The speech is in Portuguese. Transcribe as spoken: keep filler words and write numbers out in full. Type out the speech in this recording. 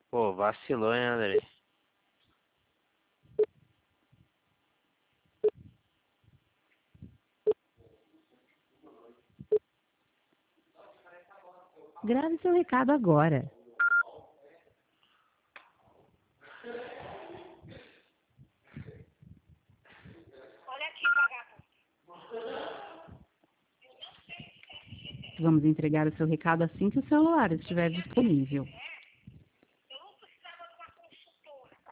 Pô, vacilou, hein, André? Grave seu recado agora. Vamos entregar o seu recado assim que o celular estiver disponível.